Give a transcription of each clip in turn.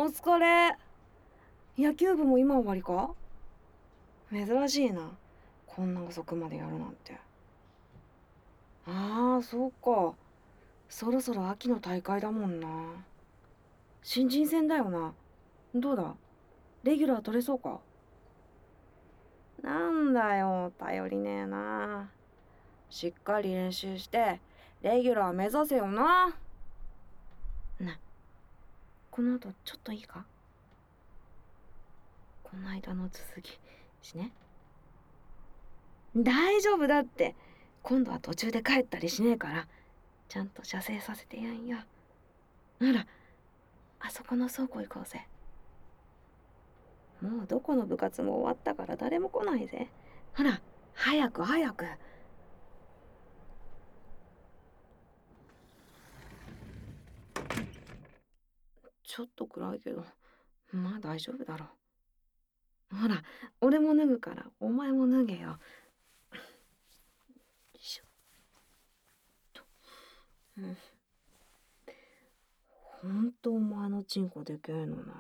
疲れ。野球部も今終わりか？珍しいな。こんな遅くまでやるなんて。ああ、そうか。そろそろ秋の大会だもんな。新人戦だよな。どうだ、レギュラー取れそうか？なんだよ、頼りねえな。しっかり練習して、レギュラー目指せよな。な、この後ちょっといいか？この間の続きしね。大丈夫だって。今度は途中で帰ったりしねえから、ちゃんと射精させてやんよ。ほら、あそこの倉庫行こうぜ。もうどこの部活も終わったから誰も来ないぜ。ほら、早く早く。ちょっと暗いけど、まあ大丈夫だろう。ほら、俺も脱ぐからお前も脱げよ。よいしょっと。ほんとお前のチンコでけえのな。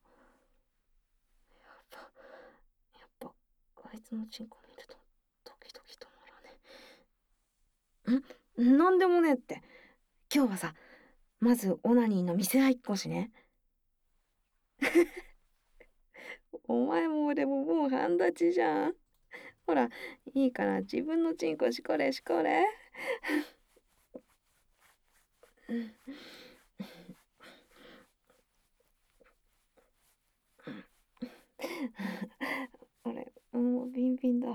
やっぱあいつのチンコ見るとドキドキ止まらねえ。なんでもねえって。今日はさ、まずオナニーの見せ合いっこしね。お前も俺ももう半立ちじゃん。ほら、いいから自分のチンコしこれしこれ。俺、もうビンビンだ。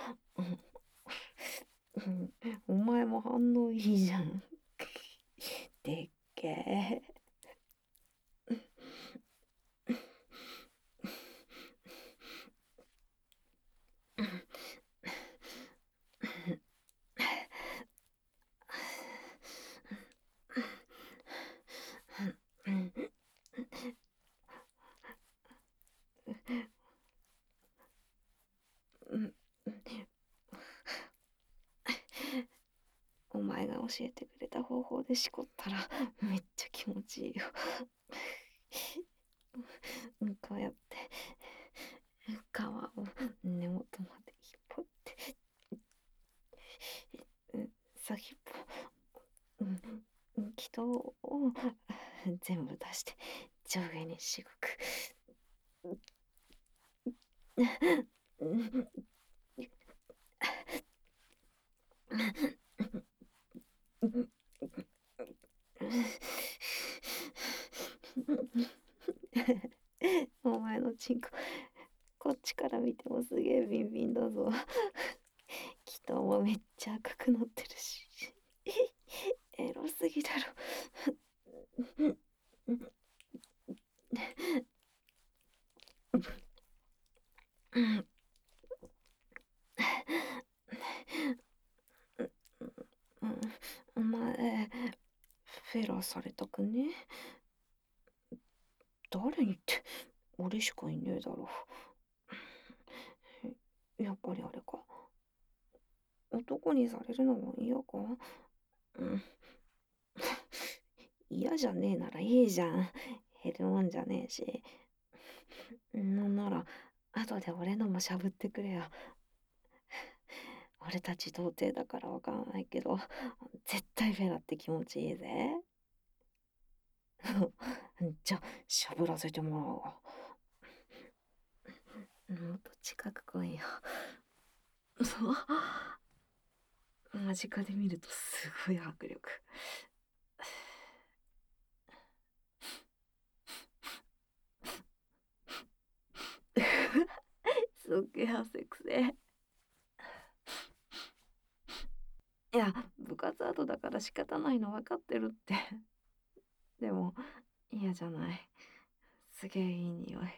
お前も反応いいじゃん。でっけえ。お前が教えてくれた方法でしこったらめっちゃ気持ちいいよ。こうやって皮を根元まで引っ張って、先っぽ、気筒を全部出して上下にしごく。お前のチンコ、こっちから見てもすげえビンビンだぞ。気筒もめっちゃ赤くなってるし、エロすぎだろ。お前、フェラされたくね？誰にって、俺しかいねえだろ。やっぱりあれか。男にされるのも嫌か？嫌じゃねえならいいじゃん。減るもんじゃねえし。なんなら、後で俺のもしゃぶってくれよ。俺たち童貞だからわかんないけど、絶対フェラって気持ちいいぜ。じゃ、しゃぶらせてもらおうわ。もっと近く来いよ。間近で見るとすごい迫力。すっげえ汗くせえ。いや、部活後だから仕方ないの分かってるって。でも、嫌じゃない。すげえいい匂い。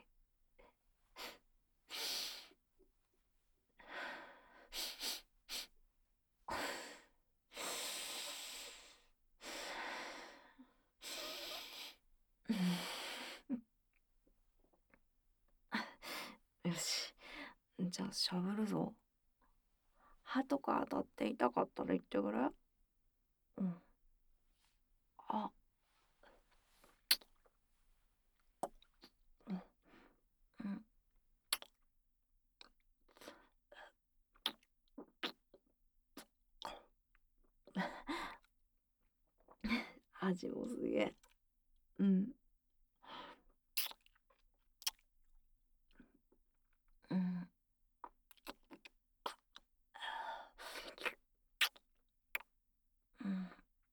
よし。じゃあ、しゃぶるぞ。歯とか当たって痛かったら言ってくれ。うん。あ、 味もすげえ。うん。うん。うん。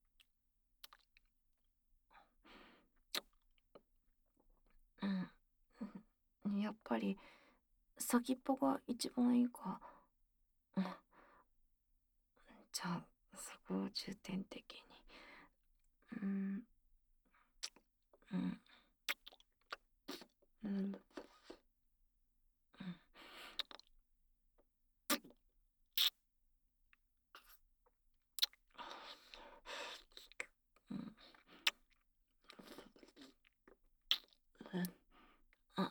うん。やっぱり先っぽが一番いいか。うん。じゃあ、そこを重点的に。うん。うん。うん。うん。うん。あ、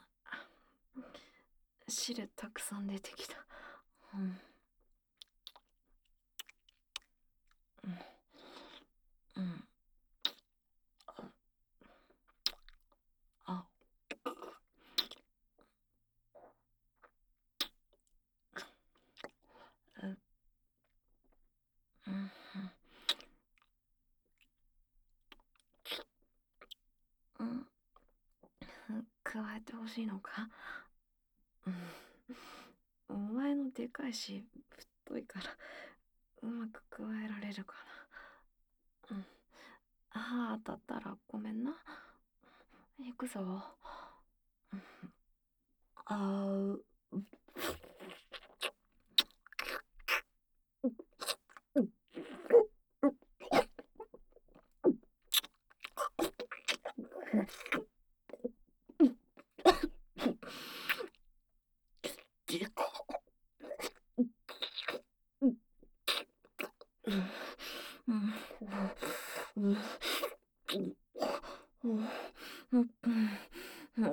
汁たくさん出てきた。うん。うん。うん。あ、うん。うん。うん。うん。加えてほしいのか？うん。お前のでかいし、太いから、うまく加えられるかな。うん。ああ、当たったらごめんな。行くぞ。うん。あう。でか。うん。うん。うん。うん。うん。うん。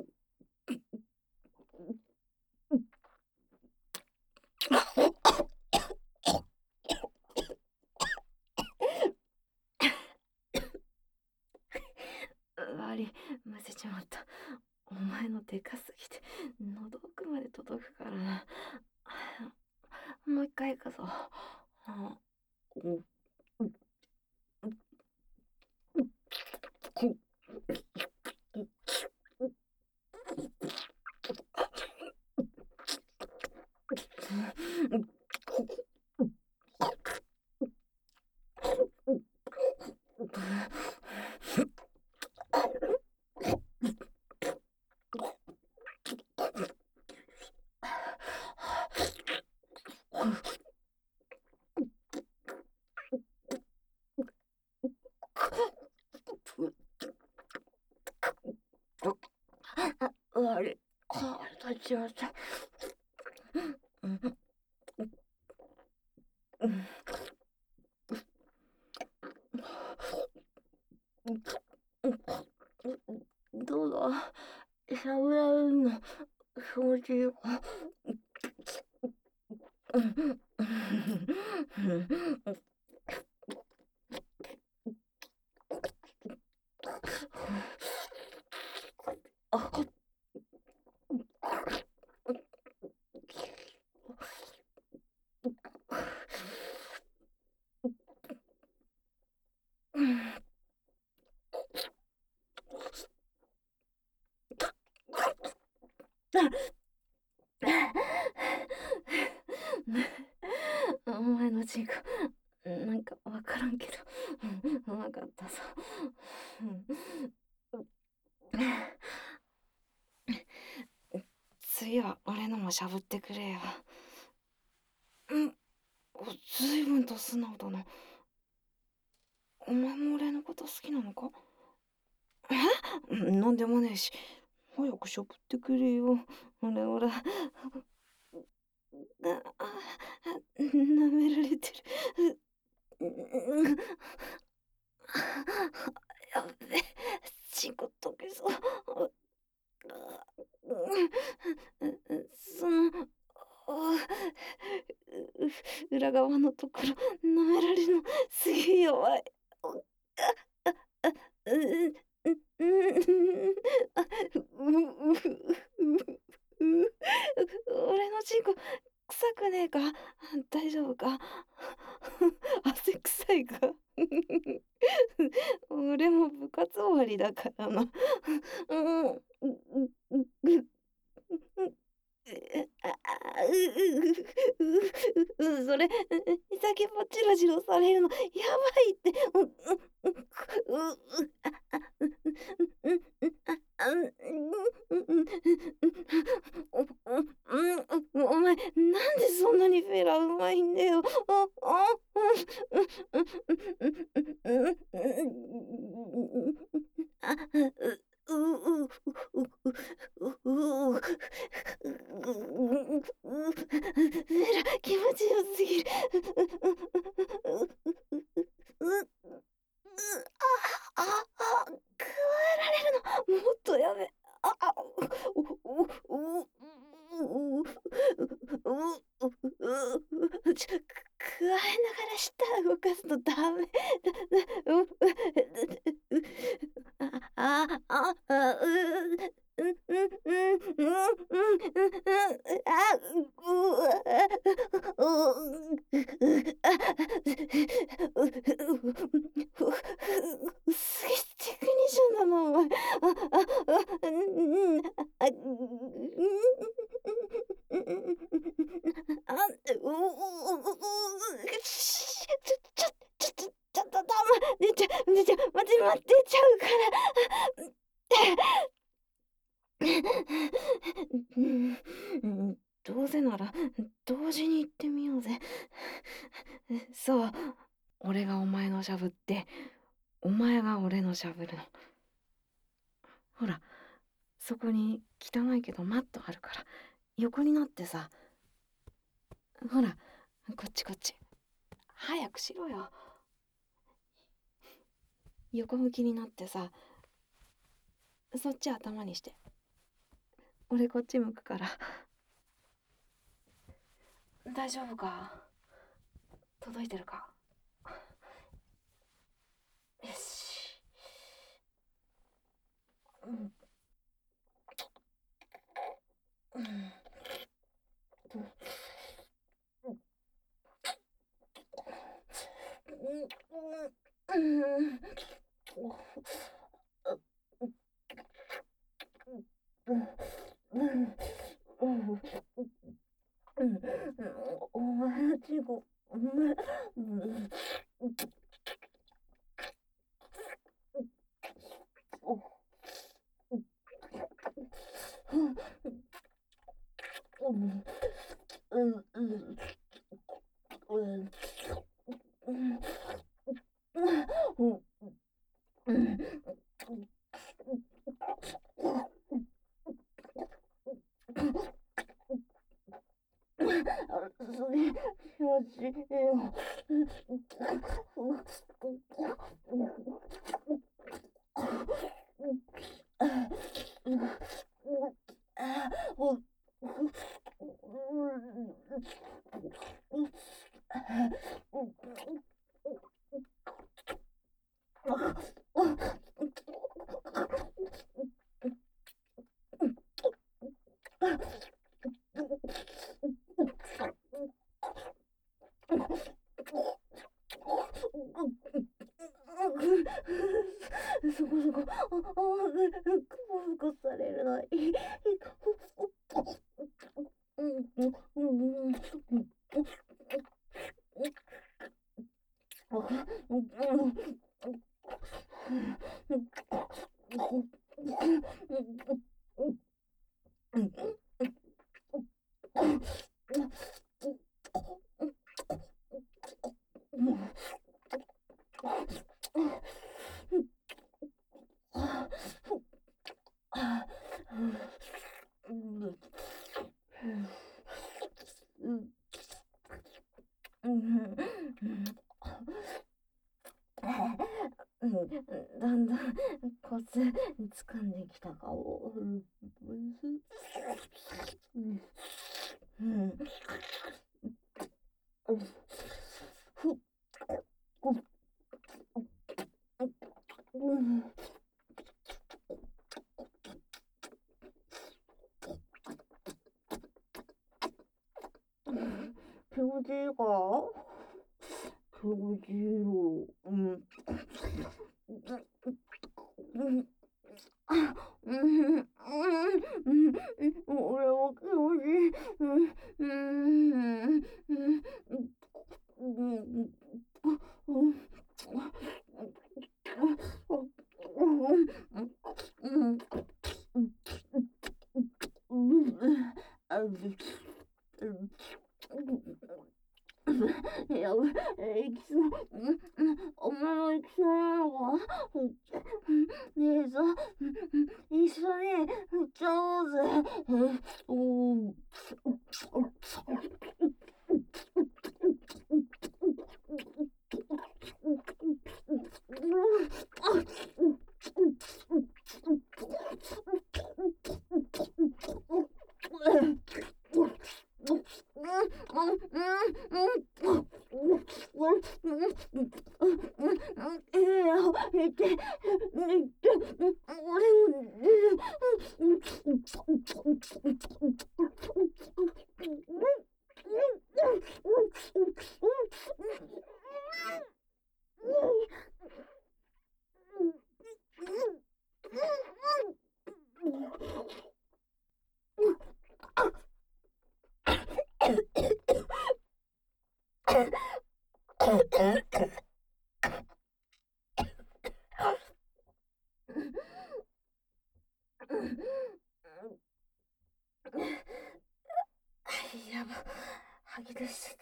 悪い、むせちまった。お前のでかすぎて、喉奥まで届くからな。もう一回行くぞ。あ、うん。悪い。腹立ちました。うん。うん。どうだ、喋られるの気持ちいいか？うん。あ、うん。お前のチンコ、なんかわからんけど、うまかったぞ。うん。次は俺のもしゃぶってくれよ。うん、ずいぶんと素直だな。お前も俺のこと好きなのか？なんでもねえし。早くしゃぶってくれよ。ほら。舐められてる。やべえ、チンコ溶けそう。その、裏側のところ舐められるのすげえ弱い。うううあ、俺のチンコ臭くねえか？大丈夫か？汗臭いか？俺もうん、ううううああ、それ、先っぽチロチロされるのやばいって。お前、なんでそんなにフェラうまいんだよ。あ、ううううう気持ちよすぎる。あ、加えられるの、もっとやめ。加えながら舌動かすとダメ。すげえテクニシャンだな、お前。ちょっと、出ちゃう、待って、出ちゃうから。うん、どうせなら同時に行ってみようぜ。そう、俺がお前のしゃぶって、お前が俺のしゃぶるの。ほら、そこに汚いけどマットあるから、横になってさ、ほら、こっち。早くしろよ。横向きになってさ、そっち頭にして。俺こっち向くから。大丈夫か？届いてるか？よし。うん。うん。うん。お前のチンコ、お前、それ、気持ちいいよ。そこそこ、ふこされるのいい。だんだんコツ掴んできたかも。気持ちいいか？気持ちいいよ。 うん、うん、俺も気持ちいい。うん、うん、うん、うん、うん、やばい、行きそう。お前も行きそうなのか。ねえさ、一緒に行っちゃおうぜ。おー。やば、吐き出しちゃった。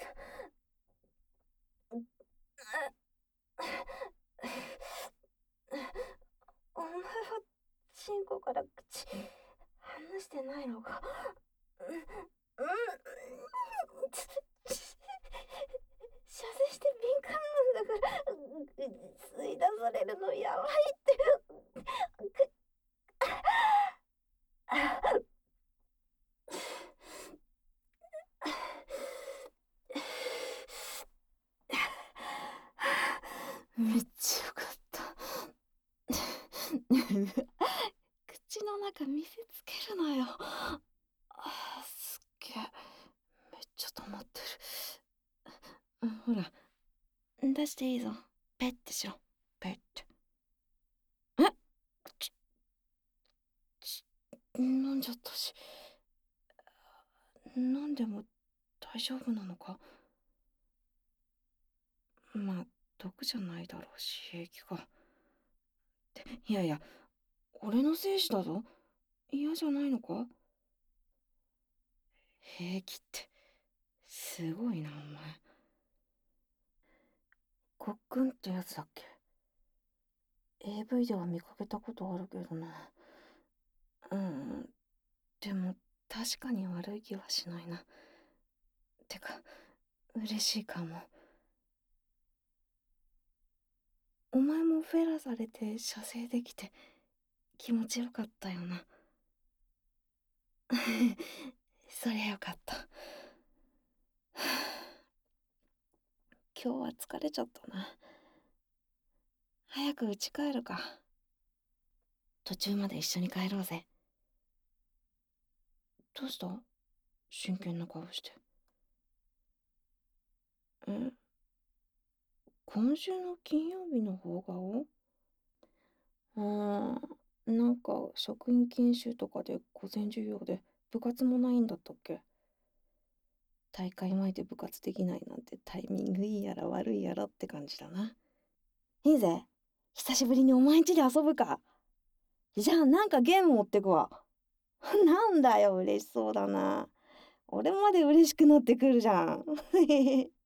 お前はチンコから口離してないのか。射精して敏感なんだから、吸い出されるのやばいって。めっちゃよかった。口の中見せつけるなよ。すっげえ。めっちゃ溜まってる。ほら、出していいぞ。ペッてしろ。ペッて。ち飲んじゃったし。飲んでも大丈夫なのか。まあ、毒じゃないだろうし、平気か。いやいや、俺の精子だぞ。嫌じゃないのか。平気って、すごいな、お前。ごっくんってやつだっけ。AV では見かけたことあるけどな。でも確かに悪い気はしないな。てか、嬉しいかも。お前もフェラされて射精できて気持ちよかったよな。そりゃよかった。今日は疲れちゃったな。早く家帰るか。途中まで一緒に帰ろうぜ。どうした？真剣な顔して。今週の金曜日の放課後？なんか職員研修とかで午前授業で部活もないんだったっけ？大会前で部活できないなんてタイミングいいやら悪いやらって感じだな。いいぜ。久しぶりにお前ん家で遊ぶか。じゃあなんかゲーム持ってくわ。なんだよ、嬉しそうだな。俺まで嬉しくなってくるじゃん。